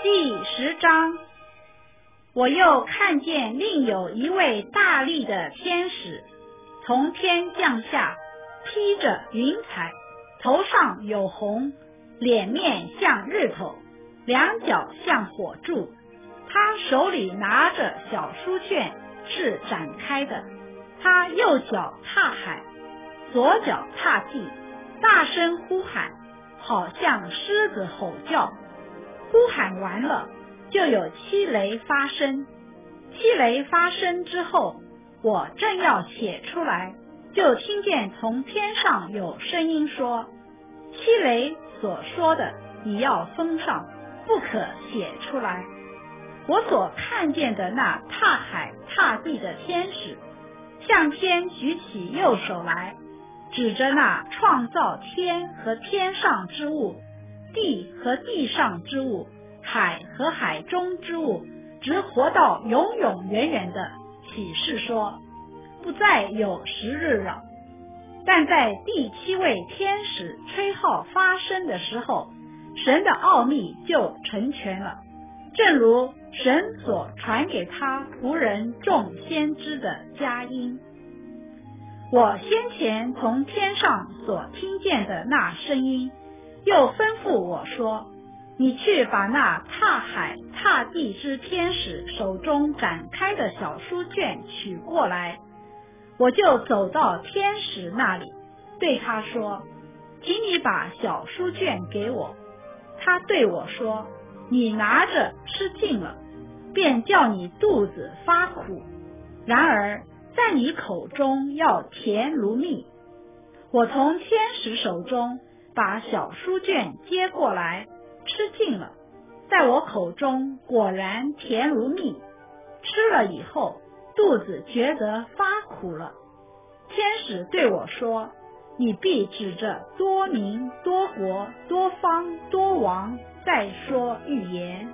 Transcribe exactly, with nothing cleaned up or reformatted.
第十章，我又看见另有一位大力的天使从天降下，披着云彩，头上有红，脸面像日头，两脚像火柱。他手里拿着小书卷，是展开的。他右脚踏海，左脚踏地，大声呼喊，好像狮子吼叫。呼喊完了，就有七雷发生。七雷发生之后，我正要写出来，就听见从天上有声音说：七雷所说的你要封上，不可写出来。我所看见的那踏海踏地的天使，向天举起右手来，指着那创造天和天上之物，地和地上之物，海和海中之物，直活到永永远远的启示说：不再有时日了。但在第七位天使吹号发声的时候，神的奥秘就成全了，正如神所传给他仆人众先知的佳音。我先前从天上所听见的那声音，又吩咐我说：你去把那踏海踏地之天使手中展开的小书卷取过来。我就走到天使那里，对他说：请你把小书卷给我。他对我说：你拿着吃尽了，便叫你肚子发苦，然而在你口中要甜如蜜。我从天使手中把小书卷接过来，吃尽了，在我口中果然甜如蜜。吃了以后，肚子觉得发苦了。天使对我说：你必指着多民、多国、多方、多王再说预言。